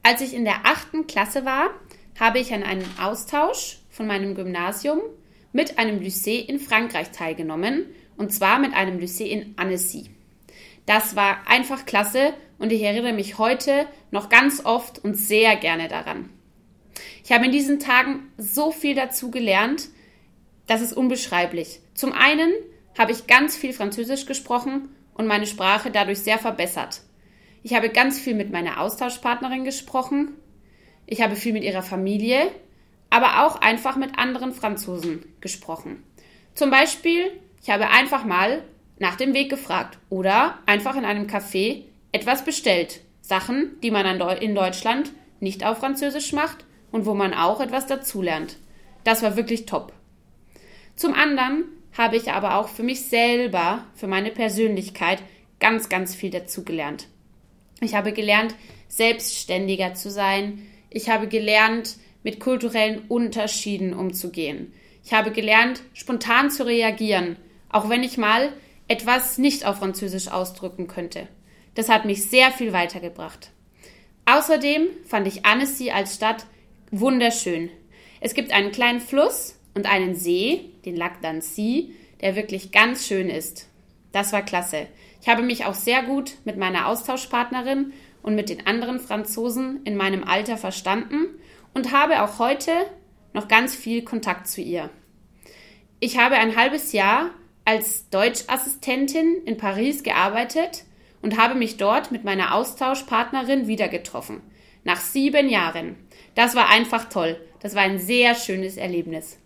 Als ich in der 8. Klasse war, habe ich an einem Austausch von meinem Gymnasium mit einem Lycée in Frankreich teilgenommen, und zwar mit einem Lycée in Annecy. Das war einfach klasse und ich erinnere mich heute noch ganz oft und sehr gerne daran. Ich habe in diesen Tagen so viel dazu gelernt, das ist unbeschreiblich. Zum einen habe ich ganz viel Französisch gesprochen und meine Sprache dadurch sehr verbessert. Ich habe ganz viel mit meiner Austauschpartnerin gesprochen. Ich habe viel mit ihrer Familie, aber auch einfach mit anderen Franzosen gesprochen. Zum Beispiel, ich habe einfach mal nach dem Weg gefragt oder einfach in einem Café etwas bestellt. Sachen, die man in Deutschland nicht auf Französisch macht und wo man auch etwas dazulernt. Das war wirklich top. Zum anderen habe ich aber auch für mich selber, für meine Persönlichkeit, ganz, ganz viel dazugelernt. Ich habe gelernt, selbstständiger zu sein. Ich habe gelernt, mit kulturellen Unterschieden umzugehen. Ich habe gelernt, spontan zu reagieren, auch wenn ich mal etwas nicht auf Französisch ausdrücken könnte. Das hat mich sehr viel weitergebracht. Außerdem fand ich Annecy als Stadt wunderschön. Es gibt einen kleinen Fluss und einen See, den Lac d'Annecy, der wirklich ganz schön ist. Das war klasse. Ich habe mich auch sehr gut mit meiner Austauschpartnerin und mit den anderen Franzosen in meinem Alter verstanden und habe auch heute noch ganz viel Kontakt zu ihr. Ich habe ein halbes Jahr als Deutschassistentin in Paris gearbeitet und habe mich dort mit meiner Austauschpartnerin wieder getroffen. Nach 7 Jahren. Das war einfach toll. Das war ein sehr schönes Erlebnis.